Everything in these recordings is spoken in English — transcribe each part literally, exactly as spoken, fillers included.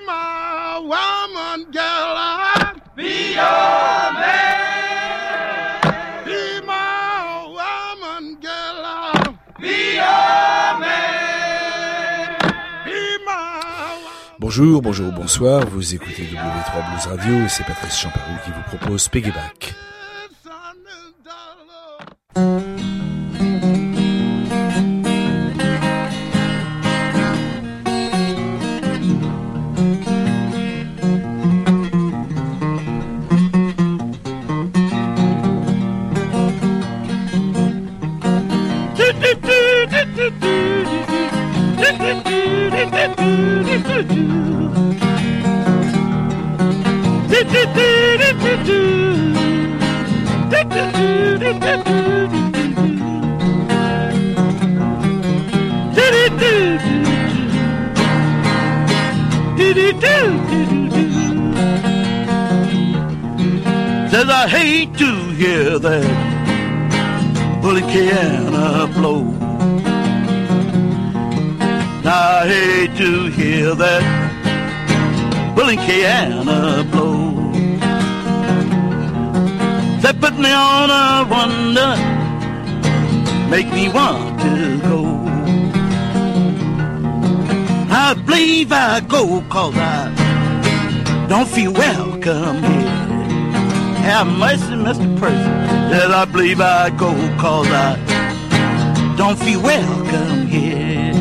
my woman, girl. Be your man. Be my woman, girl. Be your man. Be my... Bonjour, bonjour, bonsoir, vous écoutez W trois Blues Radio et c'est Patrice Champarou qui vous propose Piggyback. Says I hate to hear that bully piano blow. I hate to hear that bully piano blow. That put me on a wonder, make me want to go. I believe I go cause I don't feel welcome here. Have mercy, Mister Person, that I believe I go cause I don't feel welcome here.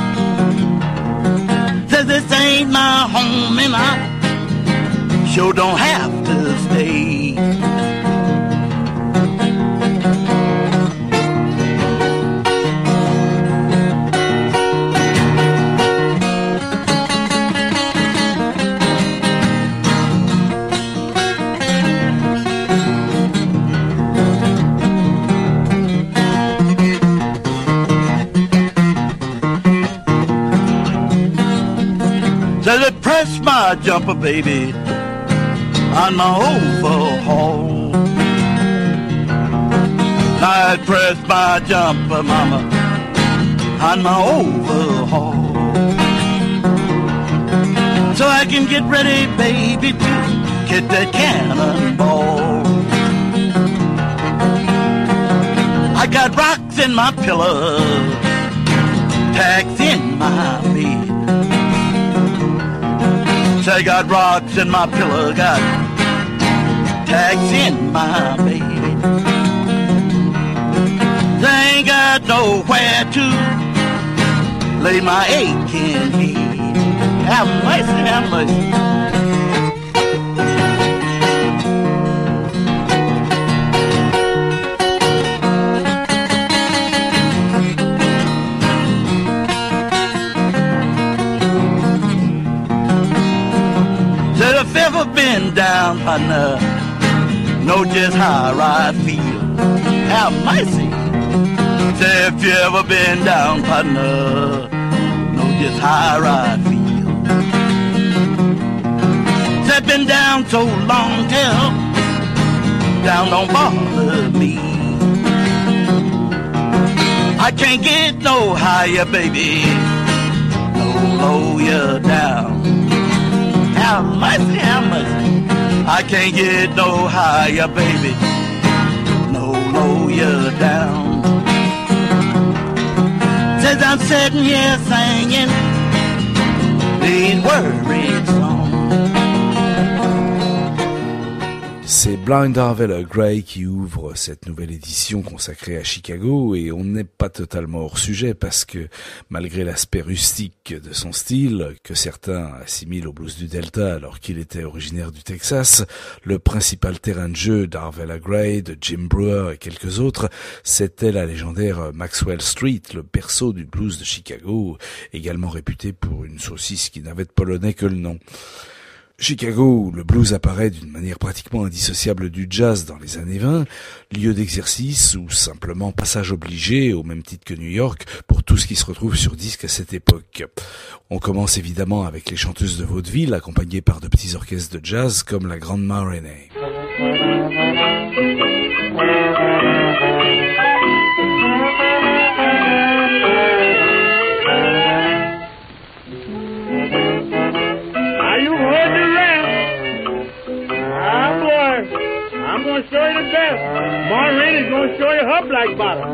Says this ain't my home and I sure don't have to stay. Says it press my jumper, baby, on my overhaul. I press my jumper, mama, on my overhaul. So I can get ready, baby, to get that cannonball. I got rocks in my pillow, tacks in my bed. I got rocks in my pillow, got tags in my bed. I ain't got nowhere to lay my aching head. Have mercy, have mercy. Ever been down, partner, know just how I feel. Have mercy. Say if you ever been down, partner, know just how I feel. Say been down so long till down don't bother me. I can't get no higher, baby, no lower down. Have mercy, have mercy. I can't get no higher, baby, no lower down. Says I'm sitting here singing these worried songs. C'est Blind Arvella Gray qui ouvre cette nouvelle édition consacrée à Chicago et on n'est pas totalement hors sujet parce que malgré l'aspect rustique de son style, que certains assimilent au blues du Delta alors qu'il était originaire du Texas, le principal terrain de jeu d'Arvella Gray, de Jim Brewer et quelques autres, c'était la légendaire Maxwell Street, le berceau du blues de Chicago, également réputé pour une saucisse qui n'avait de polonais que le nom. Chicago, où le blues apparaît d'une manière pratiquement indissociable du jazz dans les années vingt, lieu d'exercice ou simplement passage obligé, au même titre que New York, pour tout ce qui se retrouve sur disque à cette époque. On commence évidemment avec les chanteuses de vaudeville, accompagnées par de petits orchestres de jazz comme la Grandma Renee. I Marlene's gonna show you her black bottom.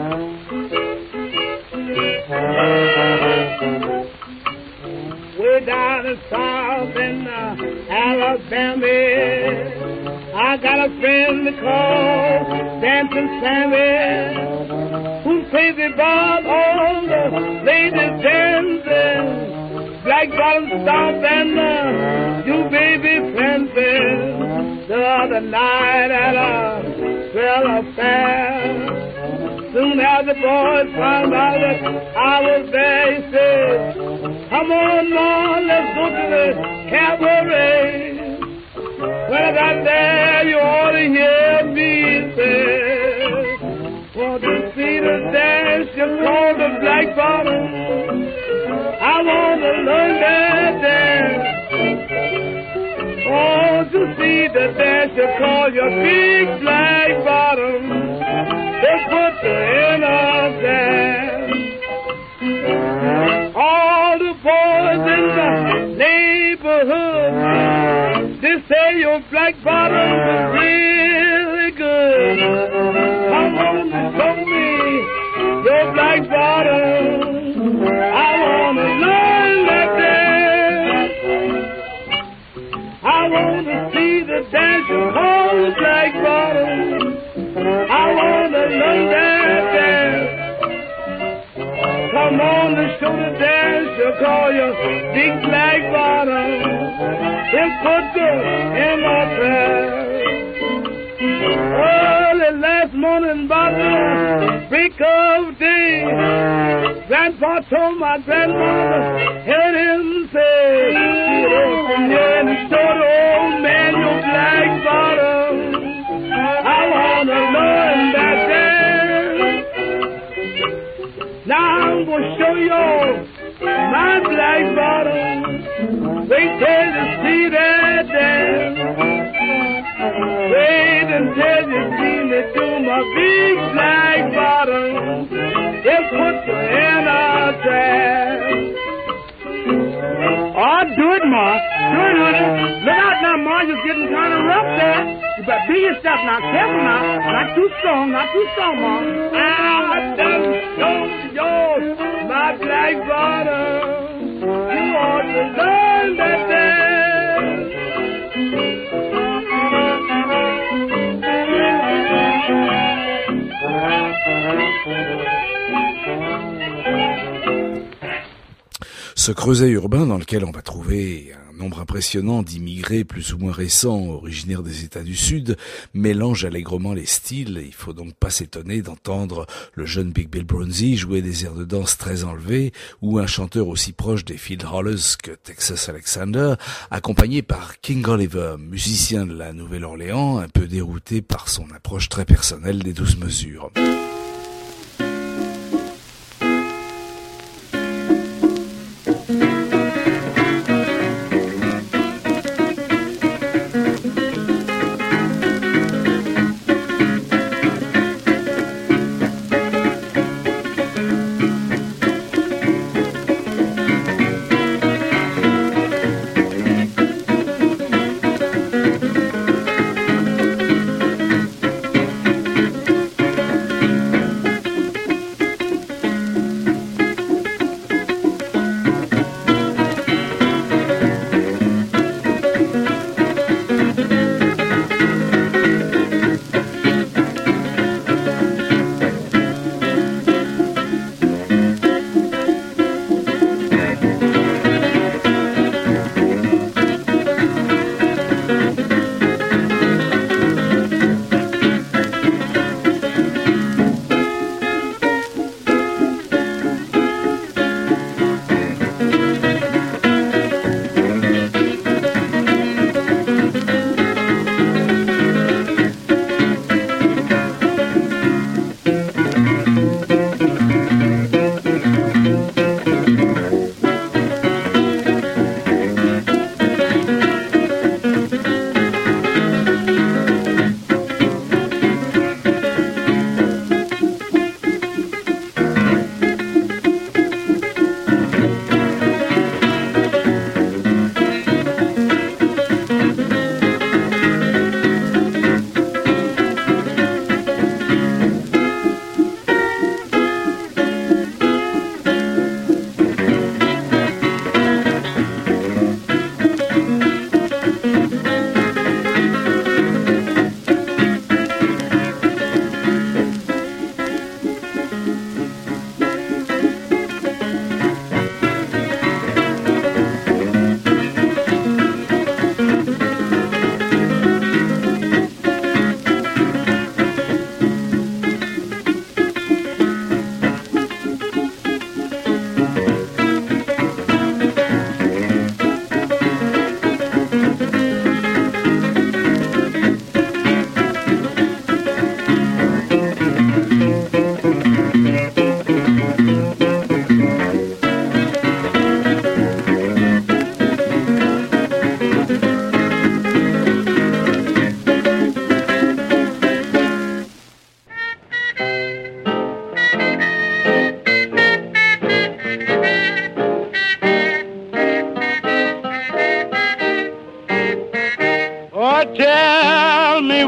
Way down in South in uh, Alabama, I got a friend called Dancing Sammy, who plays about all the ladies dancing. Black bottom stop and uh, you baby friends the other night at a swell affair. Soon as the boys found out that I was there, he said, come on, Lord, let's go to the cabaret. When I got there, you ought to hear me say, want to see the dance you call the black bottom. I want to learn that dance. Want to see the dance you call your big black bottom. They put the in a dance. All the boys in the neighborhood, they say your black bottom is really good. Come on and show me your black bottom. I want to learn that dance. I want to see the dance you call the black bottom. I want to learn that dance. Come on and show the dance you call your big black bottom. It's put good in my prayer. Early last morning about the break of day, Grandpa told my grandmother, heard him say, get open here and show the old man your black bottom. I want to learn that dance. Now I'm going to show you my black bottom. Wait till you see that dance. Wait until you see me do my big black bottom. They'll put you in a trance. Oh, do it, Ma. Do it, honey. Look out now, Ma. You're getting kind of rough there. You better be yourself now. Careful now. Not too strong. Not too strong, Ma. I done showed yours my black bottom. You ought to learn that dance. Ce creuset urbain dans lequel on va trouver un nombre impressionnant d'immigrés plus ou moins récents originaires des États du Sud mélange allègrement les styles. Il faut donc pas s'étonner d'entendre le jeune Big Bill Broonzy jouer des airs de danse très enlevés ou un chanteur aussi proche des Field Hollers que Texas Alexander, accompagné par King Oliver, musicien de la Nouvelle-Orléans, un peu dérouté par son approche très personnelle des douze mesures.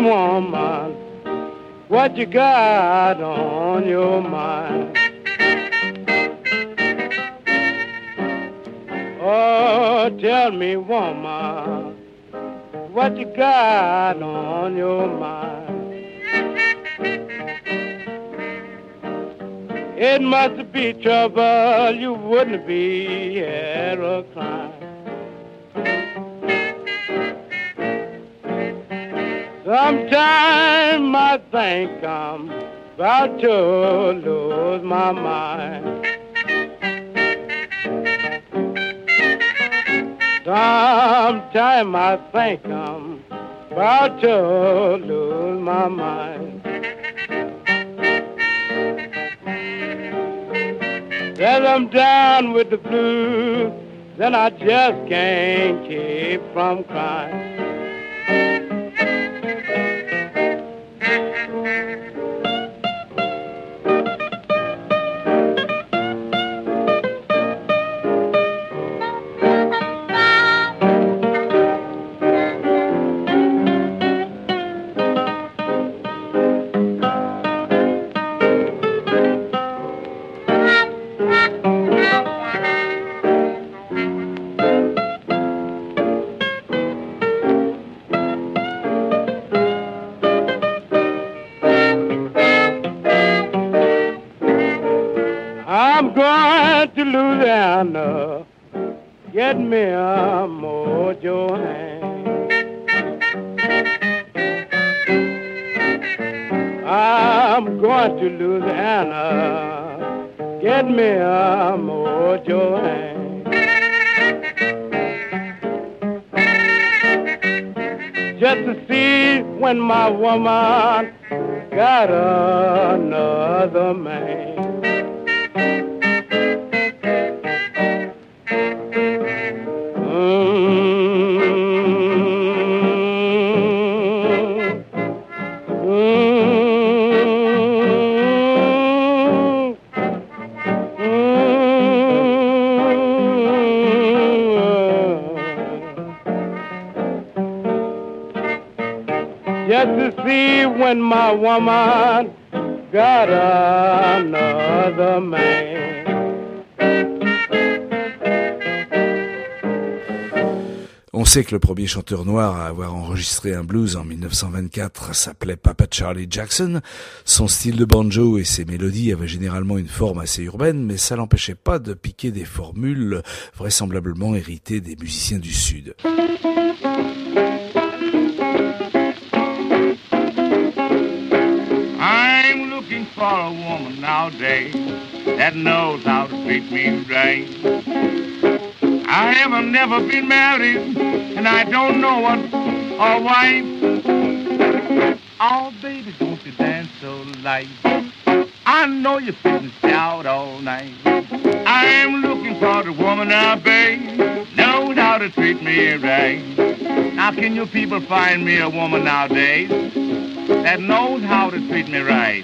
woman, what you got on your mind? Oh, tell me, woman, what you got on your mind? It must be trouble, you wouldn't be here a crying. Sometime I think I'm about to lose my mind. Sometime I think I'm about to lose my mind. Then I'm down with the blues, then I just can't keep from crying. Louisiana, get me a mojo hand. I'm going to Louisiana, get me a mojo hand. Just to see when my woman got another man. Just to see when my woman got another man. On sait que le premier chanteur noir à avoir enregistré un blues en mille neuf cent vingt-quatre s'appelait Papa Charlie Jackson. Son style de banjo et ses mélodies avaient généralement une forme assez urbaine, mais ça l'empêchait pas de piquer des formules vraisemblablement héritées des musiciens du Sud. I'm looking for a woman nowadays that knows how to treat me right. I haven't never been married, and I don't know what a wife. Oh, baby, don't you dance so light. I know you're feeling shout all night. I'm looking for the woman now, babe, knows how to treat me right. Now, can you people find me a woman nowadays that knows how to treat me right?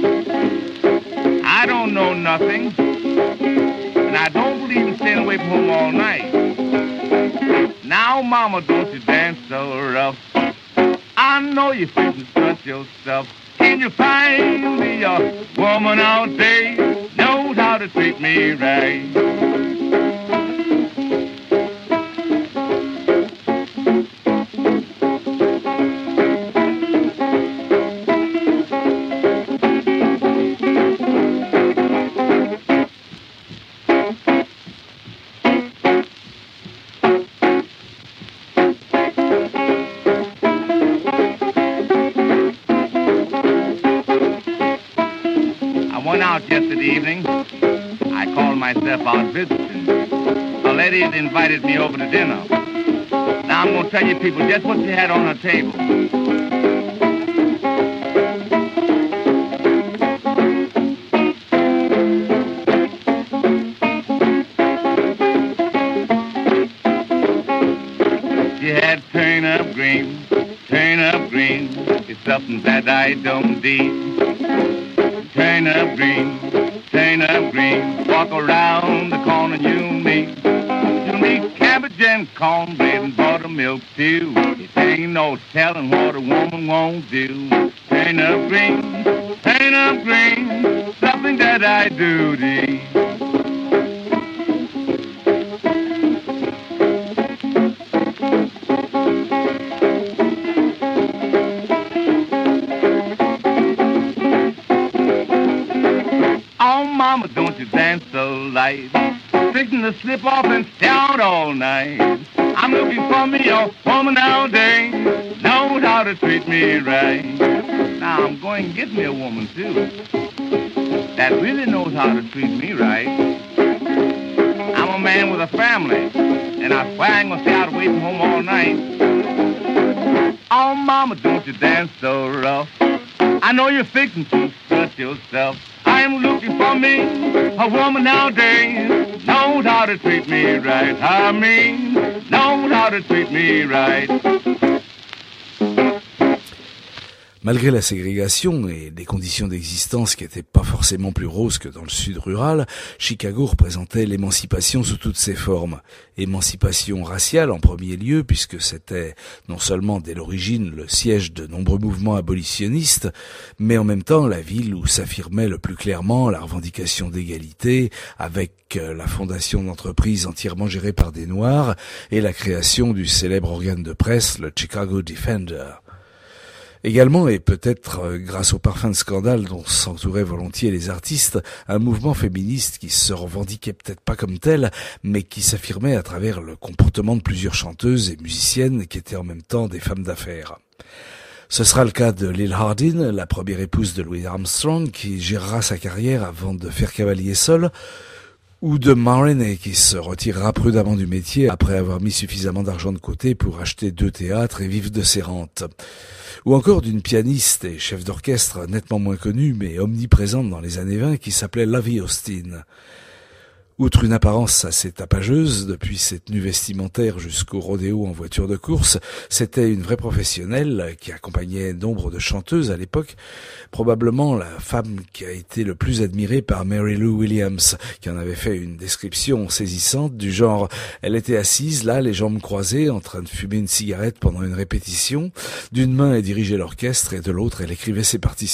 I don't know nothing, and I don't believe in staying away from home all night. Now, mama, don't you dance so rough. I know you feel to strut yourself. Can you find me a woman out there knows how to treat me right? Yesterday evening, I called myself out visiting. A lady had invited me over to dinner. Now I'm going to tell you people just what she had on her table. She had turnip green, turnip green. It's something that I don't eat. Turnip green, turnip green, walk around the corner, you and me. You and me, cabbage and cornbread and buttermilk too. It ain't no telling what a woman won't do. Turnip greens, turnip greens, something that I do to eat. Oh, mama, don't you dance so light. Fixing to slip off and stay out all night. I'm looking for me a woman nowadays, knows how to treat me right. Now I'm going to get me a woman too, that really knows how to treat me right. I'm a man with a family, and I swear I ain't gonna stay out away from home all night. Oh, mama, don't you dance so rough. I know you're fixing to strut yourself. I'm looking for me a woman nowadays, knows how to treat me right. I mean, knows how to treat me right. Malgré la ségrégation et des conditions d'existence qui n'étaient pas forcément plus roses que dans le sud rural, Chicago représentait l'émancipation sous toutes ses formes. Émancipation raciale en premier lieu, puisque c'était non seulement dès l'origine le siège de nombreux mouvements abolitionnistes, mais en même temps la ville où s'affirmait le plus clairement la revendication d'égalité, avec la fondation d'entreprises entièrement gérées par des Noirs et la création du célèbre organe de presse, le Chicago Defender. Également, et peut-être grâce au parfum de scandale dont s'entouraient volontiers les artistes, un mouvement féministe qui se revendiquait peut-être pas comme tel, mais qui s'affirmait à travers le comportement de plusieurs chanteuses et musiciennes qui étaient en même temps des femmes d'affaires. Ce sera le cas de Lil Hardin, la première épouse de Louis Armstrong, qui gérera sa carrière avant de faire cavalier seul, ou de Ma Rainey qui se retirera prudemment du métier après avoir mis suffisamment d'argent de côté pour acheter deux théâtres et vivre de ses rentes. Ou encore d'une pianiste et chef d'orchestre nettement moins connue mais omniprésente dans les années vingt qui s'appelait Lovie Austin. Outre une apparence assez tapageuse, depuis ses tenues vestimentaires jusqu'au rodéo en voiture de course, c'était une vraie professionnelle qui accompagnait nombre de chanteuses à l'époque, probablement la femme qui a été le plus admirée par Mary Lou Williams, qui en avait fait une description saisissante du genre « Elle était assise là, les jambes croisées, en train de fumer une cigarette pendant une répétition. D'une main, elle dirigeait l'orchestre et de l'autre, elle écrivait ses partitions. »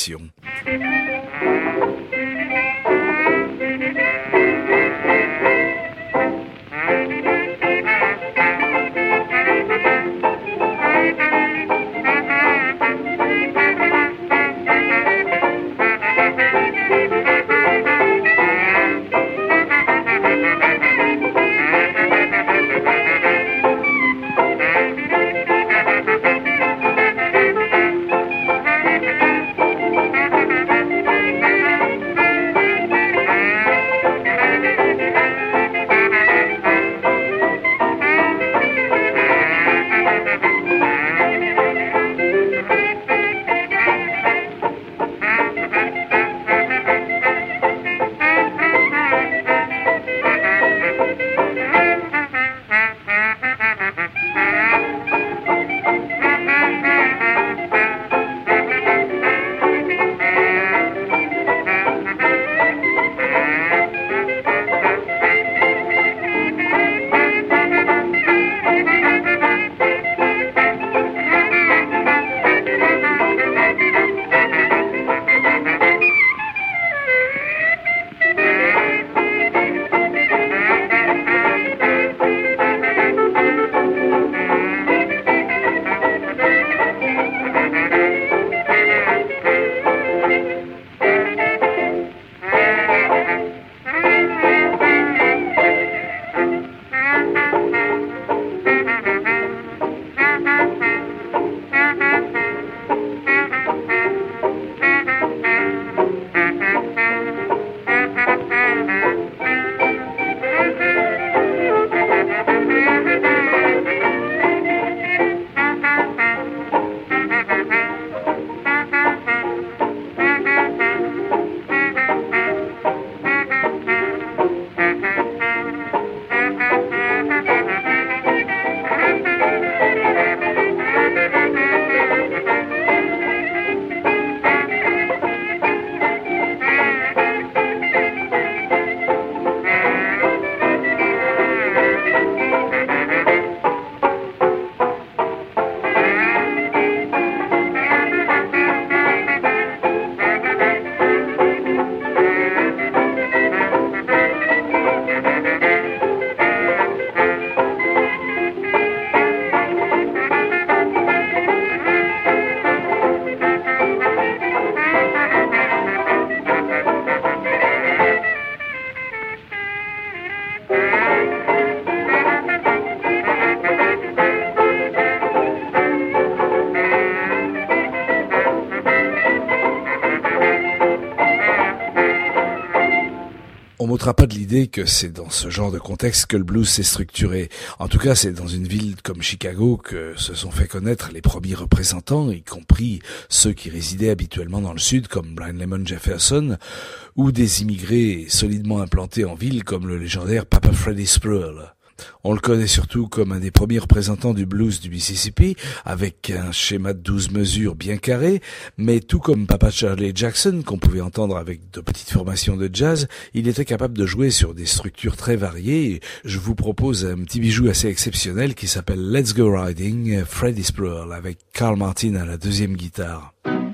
m'ôtera pas de l'idée que c'est dans ce genre de contexte que le blues s'est structuré. En tout cas, c'est dans une ville comme Chicago que se sont fait connaître les premiers représentants, y compris ceux qui résidaient habituellement dans le sud, comme Blind Lemon Jefferson, ou des immigrés solidement implantés en ville, comme le légendaire Papa Freddie Spruill. On le connaît surtout comme un des premiers représentants du blues du Mississippi, avec un schéma de douze mesures bien carré, mais tout comme Papa Charlie Jackson, qu'on pouvait entendre avec de petites formations de jazz, il était capable de jouer sur des structures très variées. Je vous propose un petit bijou assez exceptionnel qui s'appelle Let's Go Riding, Freddie Spruill, avec Carl Martin à la deuxième guitare.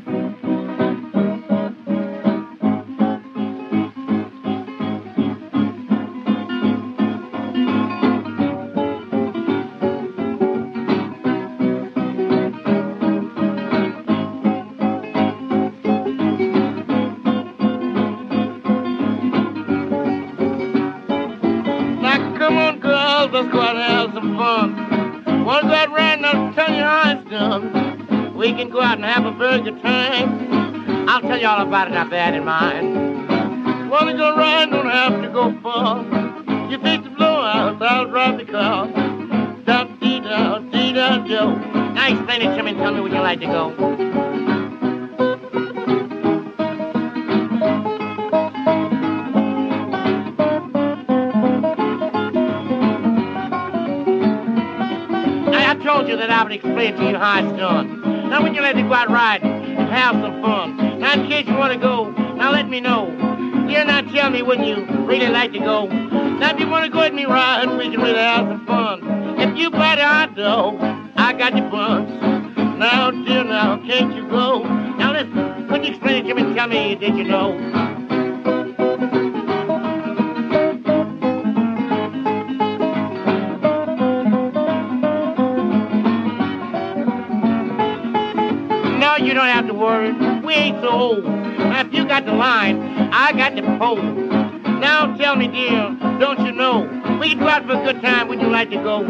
We can go out and have a very good time. I'll tell you all about it, I've had in mind. Wanna go ride, don't have to go far. You fix the blowout, I'll drive the car. Down, dee down, dee down, Joe. Now explain it to me and tell me where you like to go. I told you that I would explain to you how it's done. Now when you let me go out riding and have some fun. Now in case you want to go, now let me know. You're not tell me when you really like to go. Now if you want to go with me riding, we can really have some fun. If you buy the hot dog, I got the buns. Now dear, now can't you go? Now listen, when you explain it to me and tell me, did you know? You don't have to worry, we ain't so old. Now if you got the line, I got the pole. Now tell me dear, don't you know, we can go out for a good time when you like to go.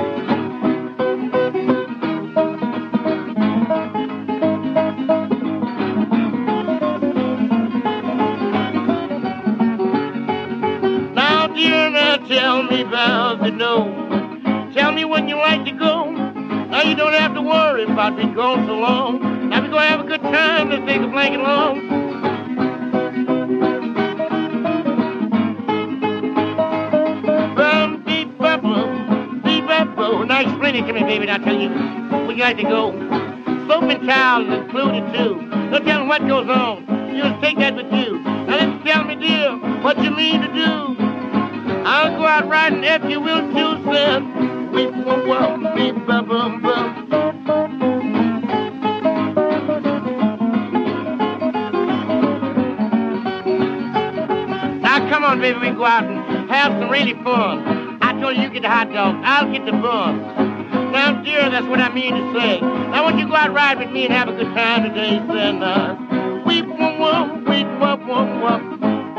Now dear, now tell me about the know. Tell me when you like to go. Now you don't have to worry about me going so long. Now we're gonna have a good time, let's take a blanket along. Bum, beep, bum, bum, beep, bum, bum. Now explain it to me, baby, and I'll tell you where you like to go. Soap and towels included too. Don't tell me what goes on, you just take that with you. Now let's tell me, dear, what you mean to do. I'll go out riding if you will too, son. Beep, bum, bum, beep, bum, bum, bum. Come on, baby, we go out and have some really fun. I told you, you get the hot dog, I'll get the bun. Now, dear, that's what I mean to say. Now, when you go out ride with me and have a good time today, then, uh, weep, wum, wum, weep, wum, wum, wum.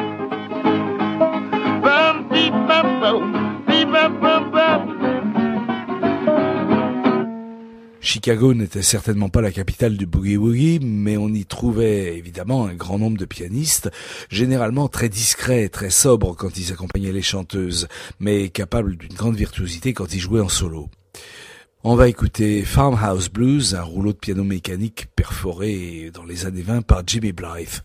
Bum, beep, bum, bum, beep, bum, bum, bum. Chicago n'était certainement pas la capitale du boogie-woogie, mais on y trouvait évidemment un grand nombre de pianistes, généralement très discrets, très sobres quand ils accompagnaient les chanteuses, mais capables d'une grande virtuosité quand ils jouaient en solo. On va écouter Farmhouse Blues, un rouleau de piano mécanique perforé dans les années vingt par Jimmy Blythe.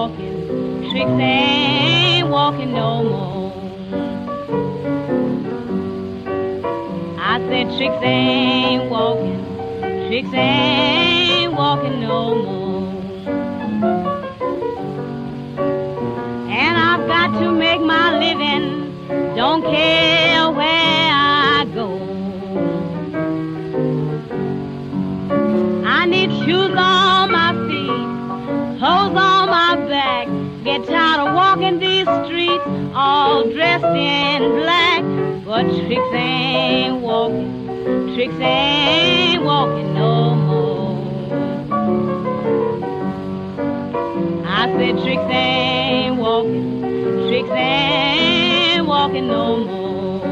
walking, tricks ain't walking no more. I said tricks ain't walking, tricks ain't walking no more. And I've got to make my living, don't care where I go. I need shoes on my feet, clothes on my back. Get tired of walking these streets all dressed in black. But tricks ain't walking, tricks ain't walking no more. I said tricks ain't walking, tricks ain't walking no more.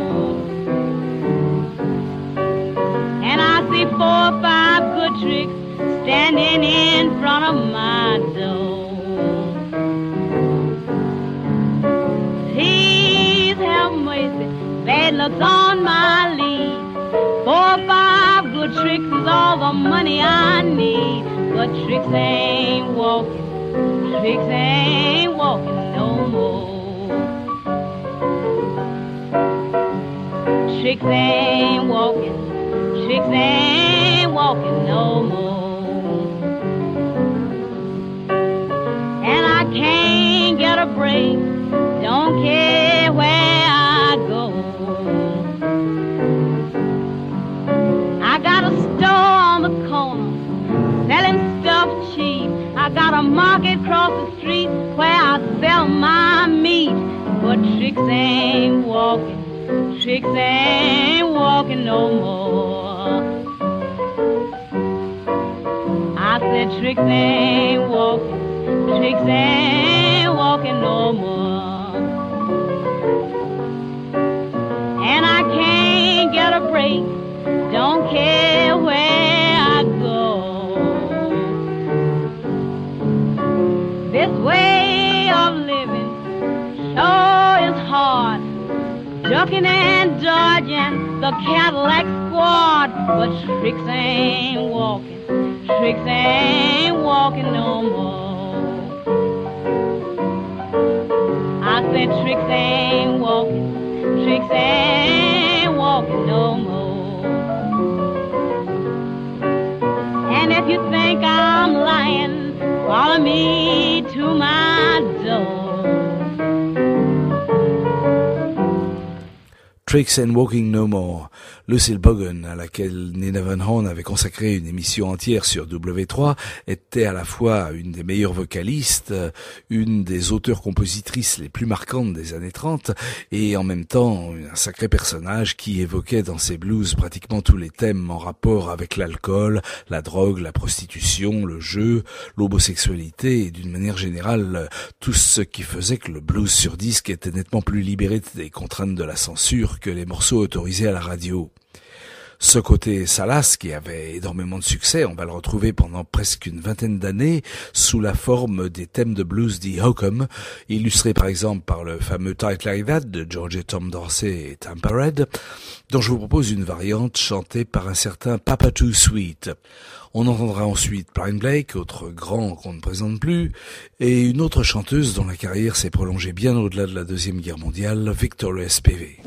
And I see four or five good tricks standing in front of my door. Please have mercy, bad luck's on my lead. Four or five good tricks is all the money I need. But tricks ain't walking, tricks ain't walking no more. Tricks ain't walking, tricks ain't walking no more. And I can't get a break, don't care where I go. I got a store on the corner, selling stuff cheap. I got a market across the street where I sell my meat. But tricks ain't walking, tricks ain't walking no more. I said tricks ain't walking, tricks ain't walking no more. And I can't get a break, don't care where I go. This way of living sure is hard, ducking and dodging the Cadillac squad. But tricks ain't walking, tricks ain't walking no more. I said tricks ain't walking, tricks ain't walking no more. And if you think I'm lying, follow me to my door. Tricks and Walking No More, Lucille Bogan, à laquelle Nina Van Horn avait consacré une émission entière sur W trois, était à la fois une des meilleures vocalistes, une des auteurs-compositrices les plus marquantes des années trente, et en même temps un sacré personnage qui évoquait dans ses blues pratiquement tous les thèmes en rapport avec l'alcool, la drogue, la prostitution, le jeu, l'homosexualité et d'une manière générale tout ce qui faisait que le blues sur disque était nettement plus libéré des contraintes de la censure que les morceaux autorisés à la radio. Ce côté salace, qui avait énormément de succès, on va le retrouver pendant presque une vingtaine d'années sous la forme des thèmes de blues dits hokum, illustrés par exemple par le fameux Tight Like That de George et Tom Dorsey et Tampa Red, dont je vous propose une variante chantée par un certain Papa Too Sweet. On entendra ensuite Blind Blake, autre grand qu'on ne présente plus, et une autre chanteuse dont la carrière s'est prolongée bien au-delà de la Deuxième Guerre mondiale, Victoria S P V.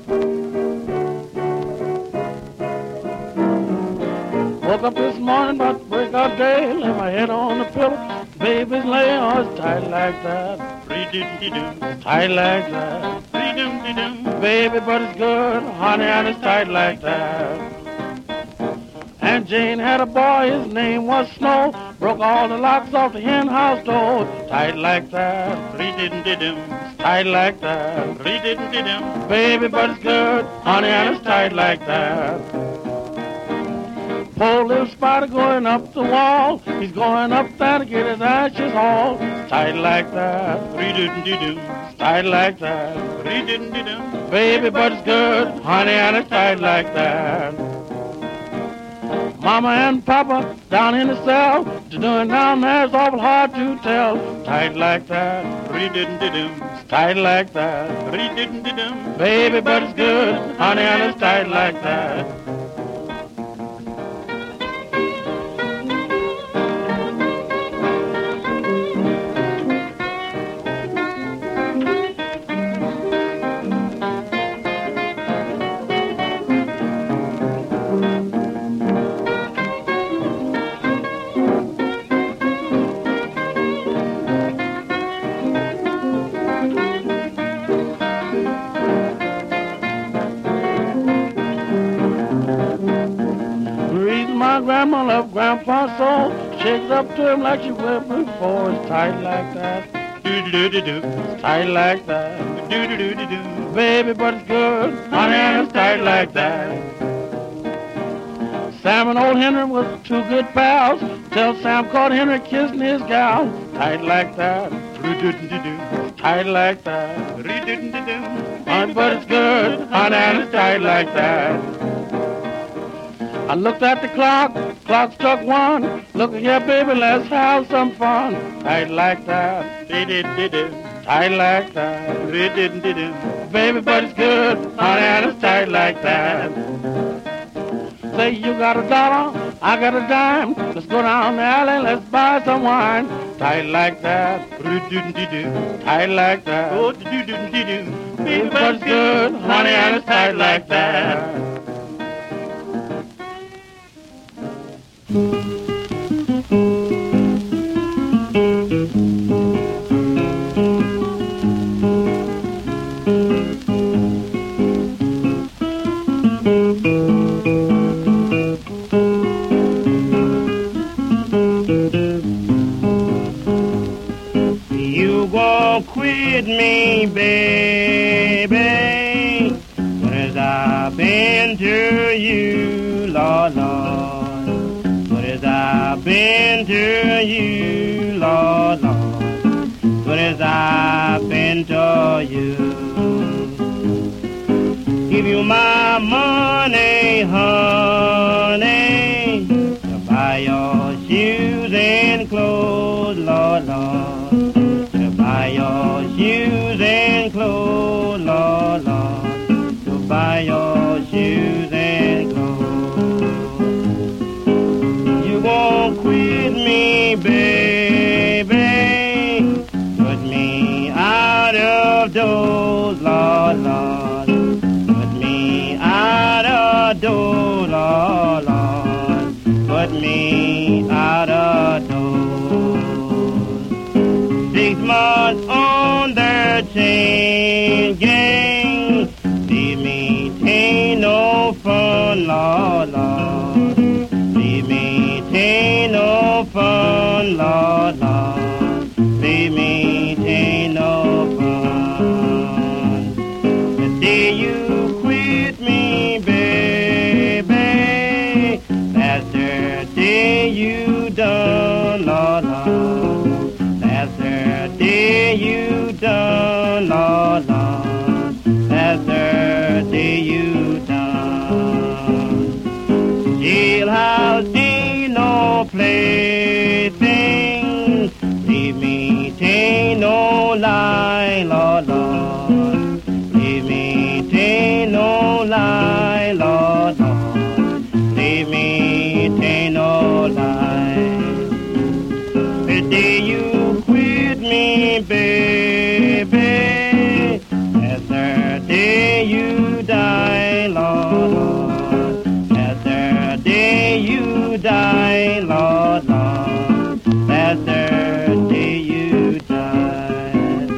Woke up this morning about to break of day, lay my head on the pillow, baby's laying, oh, it's tight like that, tight like that, baby, but it's good, honey, and it's tight like that. Aunt Jane had a boy, his name was Snow, broke all the locks off the hen house door, tight like that, tight like that, baby, but it's good, honey, and it's tight like that. Poor little spider going up the wall, he's going up there to get his ashes all, tight like that, tight like that, baby, but it's good, honey, and it's tight like that. Mama and Papa down in the cell, to doing down there's awful hard to tell, tight like that, tight like that, baby, but it's good, honey, and it's tight like that. Sam Ponso shakes up to him like she whipped before. It's tight like that. Do-do-do-do-do. It's tight like that. Do-do-do-do-do. Baby, but it's good. Honey, and it's tight like that. Sam and old Henry was two good pals till Sam caught Henry kissing his gal. Tight like that. Do-do-do-do-do. Tight like that. Do-do-do-do-do. Honey, but it's good. Honey, and it's tight like that. I looked at the clock, clock struck one. Look here, baby, let's have some fun. Tight like that, dee-dee-dee-dee. Tight like that, dee-dee-dee-dee. Baby, but it's good, honey, and it's tight like that. Say you got a dollar, I got a dime. Let's go down the alley, let's buy some wine. Tight like that, dee-dee-dee-dee. Tight like that, oh, dee-dee-dee-dee. Baby, but it's good, honey, and it's tight like that. You won't quit me, baby, as I've been to you, Lord, Lord. I've been to you, Lord, Lord, good as I've been to you. Give you my money, honey, to buy your shoes and clothes, Lord, Lord, to buy your shoes and clothes, Lord, Lord, to buy your shoes and clothes. Won't quit me, baby, put me out of doors, Lord, Lord, put me out of doors, Lord, Lord, put me out of doors. Six months on the chain gang, leave me tain't no fun, Lord, Lord. Ain't no fun, Lord, Lord. Leave me, ain't no fun. The day you quit me, baby, that's the day you done, Lord, Lord. That's the day you done, Lord, Lord. That's the day you done. Jailhouse no plaything, leave me, tain't no lie, Lord, Lord. Leave me, tain't no lie, Lord, Lord. Leave me, tain't no lie. The day you quit me, baby, that's the day you die, Lord, Lord. That's the day you die, Lord, Lord, that's the day you died.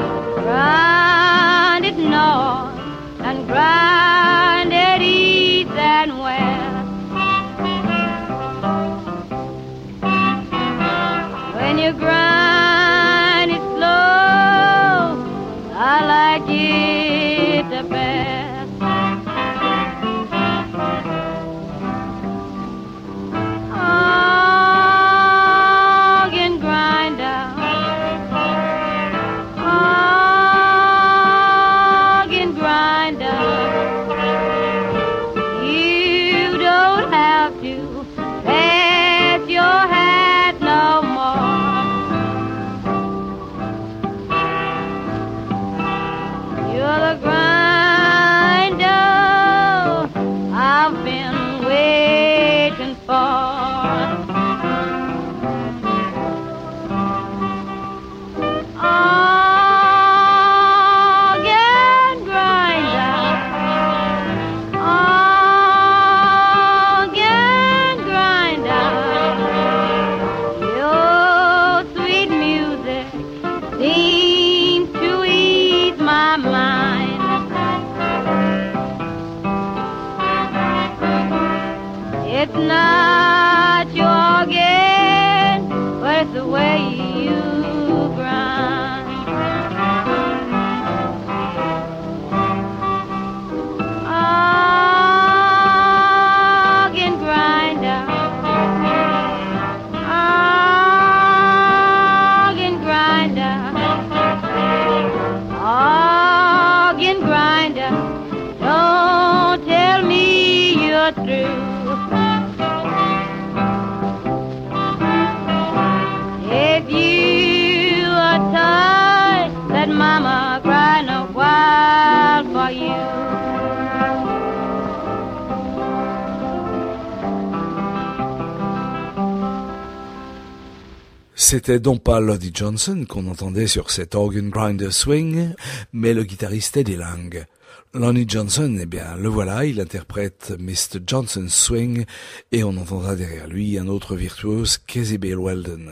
grind it north and grind it east you grind. Organ grinder, organ grinder, organ grinder, don't tell me you're through. If you are tired, let mama cry a while for you. C'était donc pas Lottie Johnson qu'on entendait sur cet organ grinder swing, mais le guitariste Eddie Lang. Lonnie Johnson, eh bien, le voilà, il interprète mister Johnson's Swing, et on entendra derrière lui un autre virtuose, Casey Bill Weldon.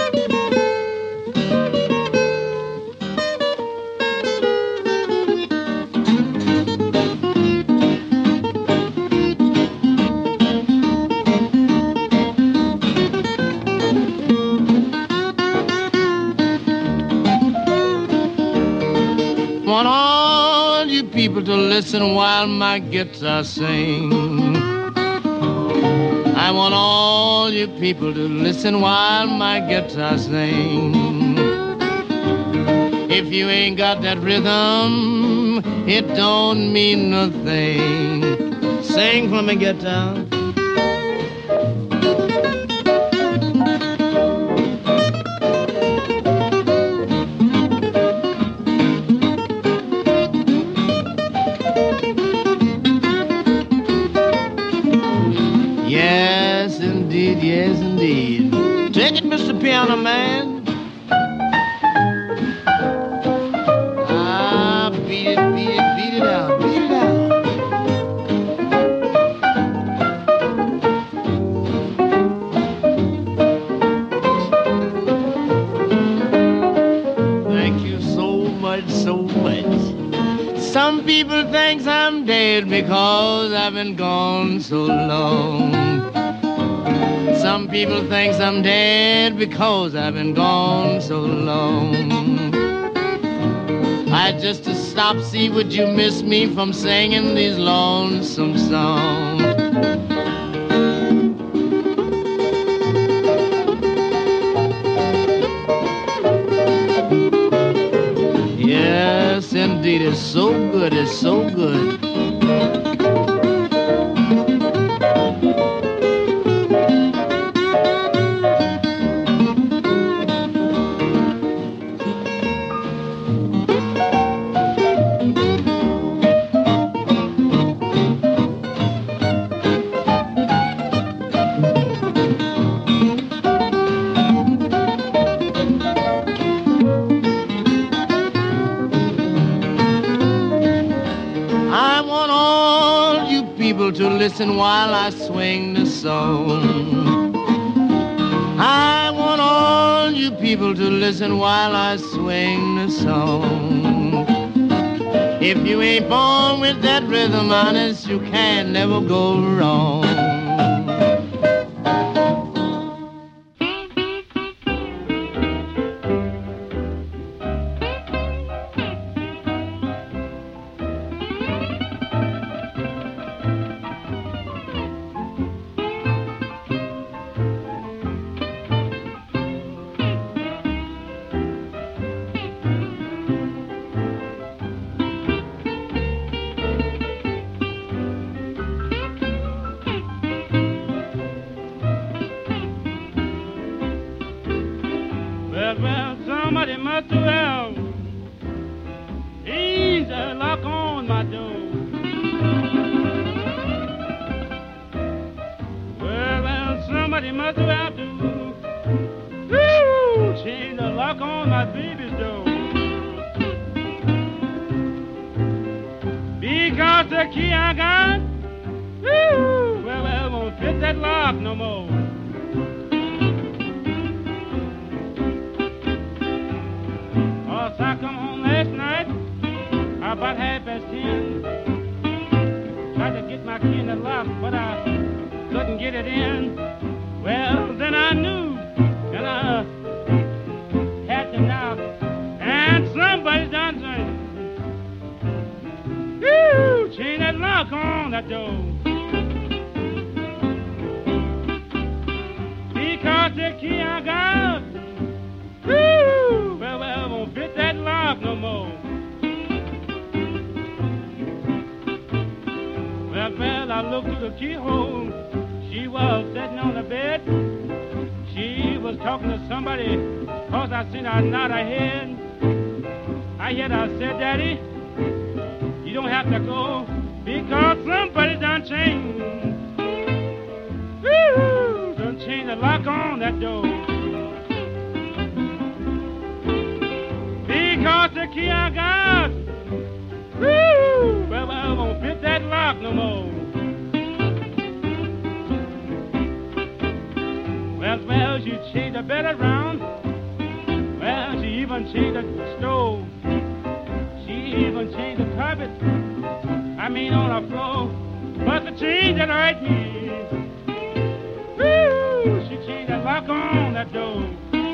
Want all you people to listen while my guitar sing. I want all you people to listen while my guitar sing. If you ain't got that rhythm, it don't mean nothing. Sing for me, guitar. Yes, indeed, yes, indeed. Take it, Mister Piano Man. Ah, beat it, beat it, beat it out, beat it out. Thank you so much, so much. Some people think I'm dead because I've been gone so long. Some people think I'm dead because I've been gone so long. I just to stop, see, would you miss me from singing these lonesome songs? Yes, indeed, it's so good, it's so good. To listen while I swing the song. I want all you people to listen while I swing the song. If you ain't born with that rhythm, honest, you can never go wrong. Well, somebody must have eased a lock on my door. Well, well, somebody must have to woo, change the lock on my baby's door. Because the key I got, woo, well, well, won't fit that lock no more. I come home last night about half past ten. Tried to get my key in the lock, but I couldn't get it in. Well, then I knew, and I because the key I got, woo, well, well, won't fit that lock no more. Well, well, I looked through the keyhole. She was sitting on the bed. She was talking to somebody, cause I seen her nod her head. I heard her say, Daddy, you don't have to go, because somebody done changed. Woo! Done changed the lock on that door. Because the key I got, woo! Well, well, won't fit that lock no more. Well, well, she changed the bed around. Well, she even changed the stove. She even changed the carpet. I mean, on the floor. But the change that hurt me. Woo! She changed the lock on that door.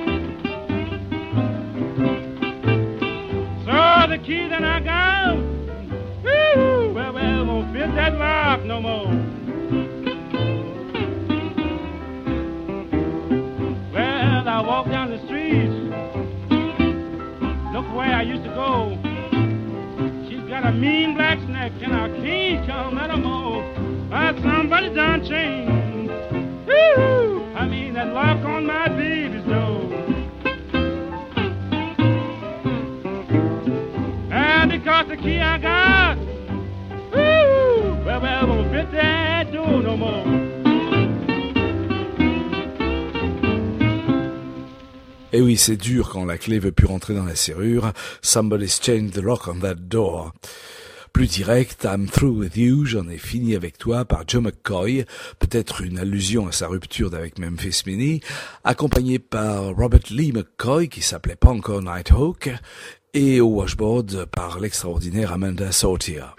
So the key that I got, woo! Well, well, won't fit that lock no more. Well, I walk down the street. Look where I used to go. She's got a mean black snake and I can't come at her more. But somebody done changed. Woo! I mean that lock on my baby's door. And because the key I got, woo! Well, well, won't fit that door no more. Et oui, c'est dur quand la clé veut plus rentrer dans la serrure. Somebody's changed the lock on that door. Plus direct, I'm through with you, j'en ai fini avec toi, par Joe McCoy, peut-être une allusion à sa rupture d'avec Memphis Minnie, accompagné par Robert Lee McCoy, qui s'appelait pas encore Nighthawk, et au washboard par l'extraordinaire Amanda Sautia.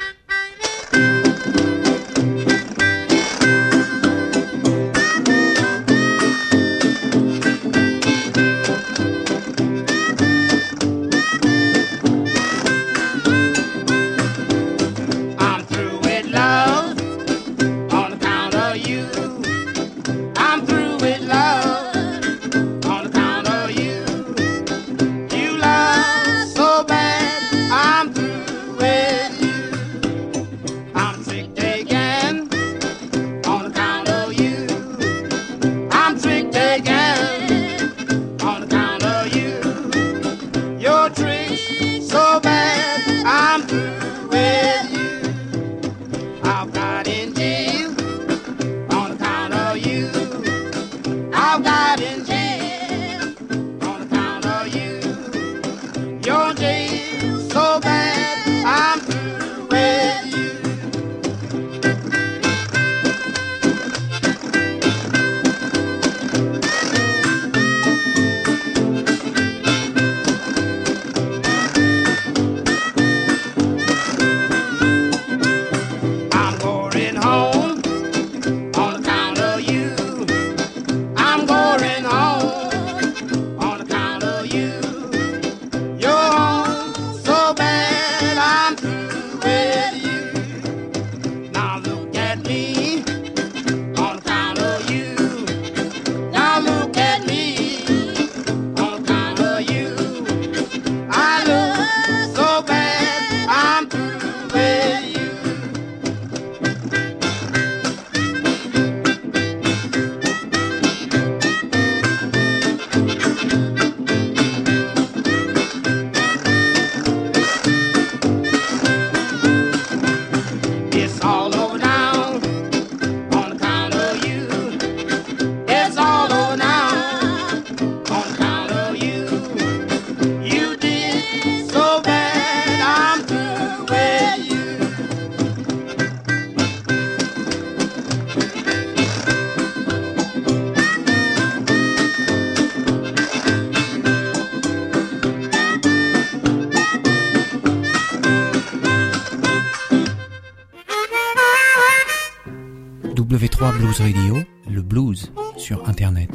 W trois Blues Radio, le blues sur Internet.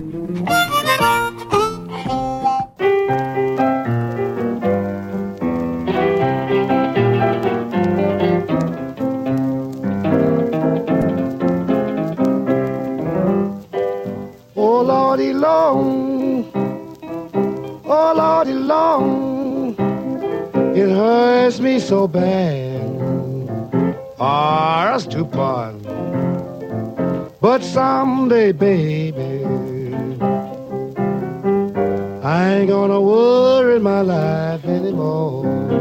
Oh, Lordy long, oh, Lordy long, it hurts me so bad, for us to part. But someday, baby, I ain't gonna worry my life anymore.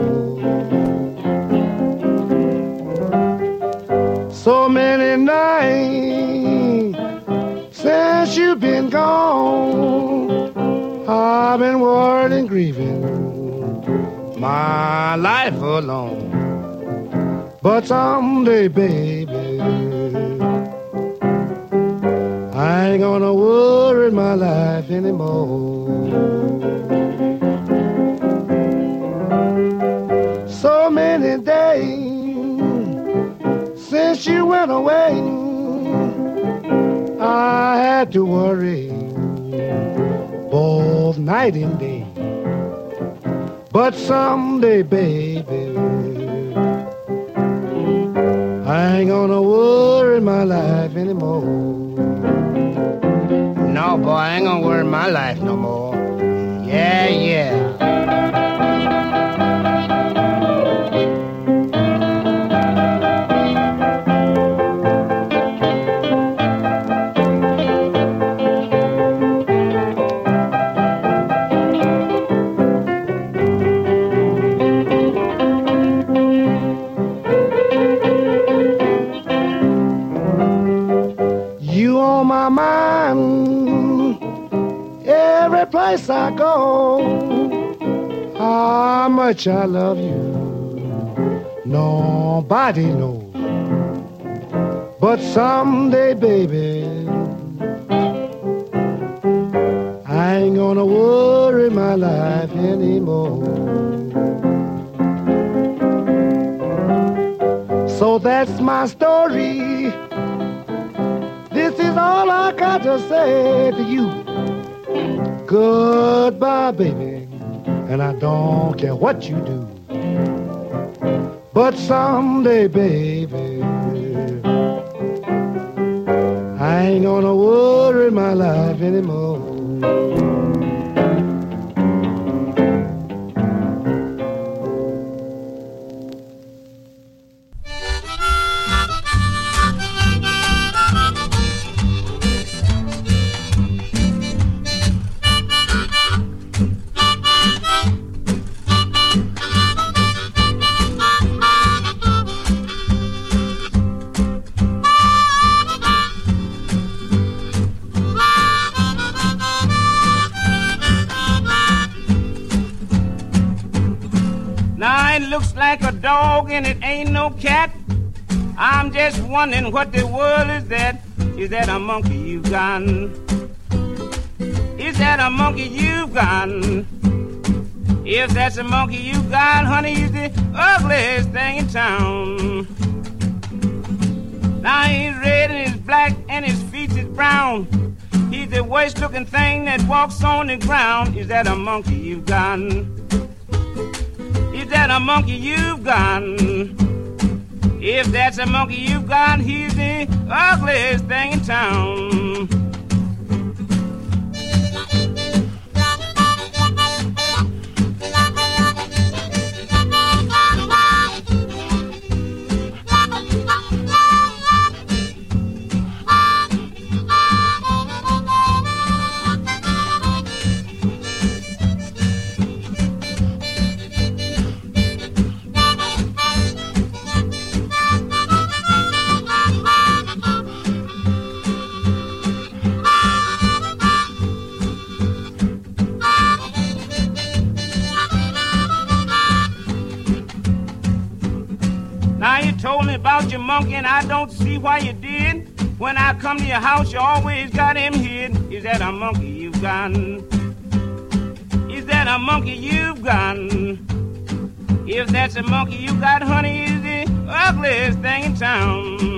So many nights since you've been gone, I've been worried and grieving my life alone. But someday, baby, I ain't gonna worry my life anymore. So many days since you went away, I had to worry both night and day. But someday, baby, I ain't gonna worry my life anymore. No, boy, I ain't gonna worry my life no more. Yeah, yeah. My mind, every place I go, how much I love you, nobody knows. But someday, baby, I ain't gonna worry my life anymore. So that's my story. This is all I got to say to you. Goodbye, baby, and I don't care what you do. But someday, baby, I ain't gonna worry my life anymore. Like a dog and it ain't no cat. I'm just wondering what the world is that. Is that a monkey you've got? Is that a monkey you've got? If that's a monkey you got, honey, he's the ugliest thing in town. Now he's red and he's black and his feet is brown. He's the worst looking thing that walks on the ground. Is that a monkey you've got? Is that a monkey you've got? If that's a monkey you've got, he's the ugliest thing in town. Told me about your monkey and I don't see why you did. When I come to your house, you always got him hid. Is that a monkey you've got? Is that a monkey you've got? If that's a monkey you got, honey, he's the ugliest thing in town.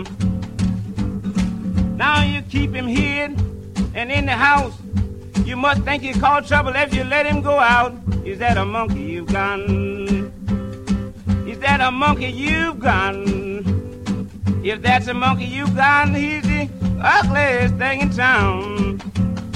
Now you keep him hid and in the house. You must think you caught trouble if you let him go out. Is that a monkey you've got? Is that a monkey you've got? If that's a monkey you've got, he's the ugliest thing in town.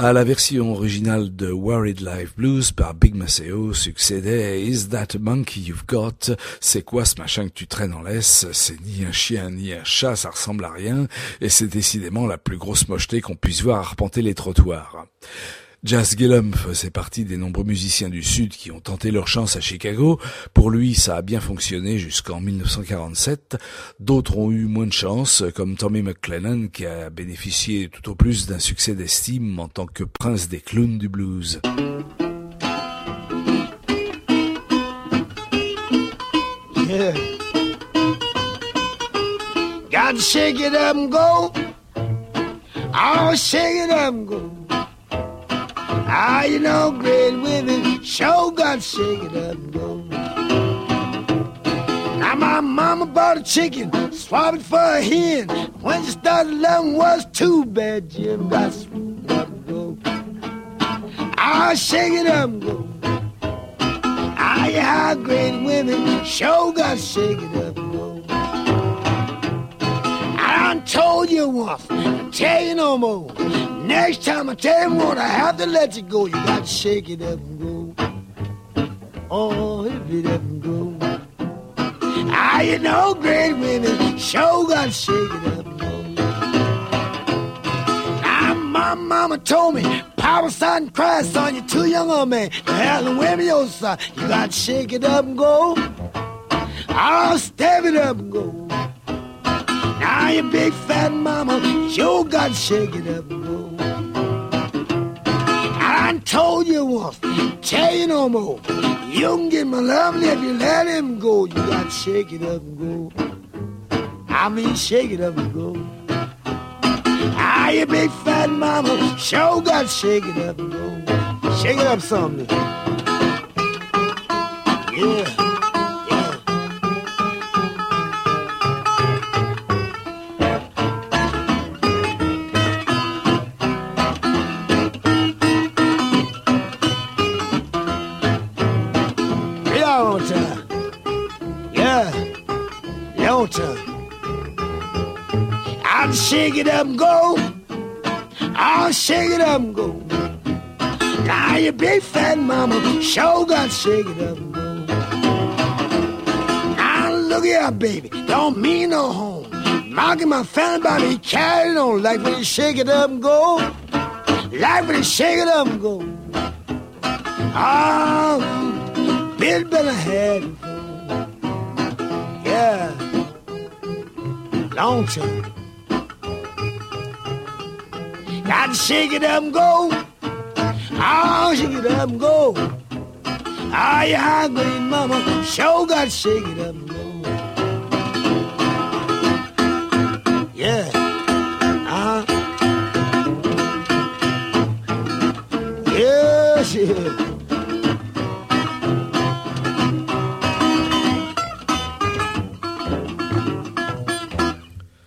À la version originale de Worried Life Blues par Big Maceo succédait Is That a Monkey You've Got? C'est quoi ce machin que tu traînes en laisse? C'est ni un chien ni un chat, ça ressemble à rien, et c'est décidément la plus grosse mocheté qu'on puisse voir arpenter les trottoirs. Jas Gillum faisait partie des nombreux musiciens du Sud qui ont tenté leur chance à Chicago. Pour lui, ça a bien fonctionné jusqu'en dix-neuf cent quarante-sept. D'autres ont eu moins de chance, comme Tommy McClennan, qui a bénéficié tout au plus d'un succès d'estime en tant que prince des clowns du blues. Yeah. Got to shake it up and go. I'll shake it up and go. Ah, you know, great women sure got to shake it up and go. Now my mama bought a chicken, swap it for a hen. When she started loving was too bad, Jim got to shake it up and go. I'll shake it up and go. Ah, yeah, great women sure got to shake it up and go. I done told you once, I'll tell you no more. Next time I tell you what, I have to let you go. You got to shake it up and go. Oh, hip it up and go. Ah, you know, great women sure got to shake it up and go. Ah, my mama told me, Papa son, cry, son, you're too young, old man to have the women your son. You got to shake it up and go. I'll step it up and go. Now you big fat mama, you got to shake it up and go. I told you once, tell you no more. You can get my lovely if you let him go. You got to shake it up and go. I mean, shake it up and go. Ah, you big fat mama, sure got to shake it up and go. Shake it up something. Yeah. I'll shake it up and go. I'll shake it up and go. Now you big fat mama sure got to shake it up and go. Now look here, baby, don't mean no harm. Mocking my family about me carrying on like when you shake it up and go. Like when you shake it up and go. Oh, Bill better had it. Yeah. Long time. Got to shake it up and go. Oh, shake it up and go. Ah, yeah, great mama, sure got to shake it up and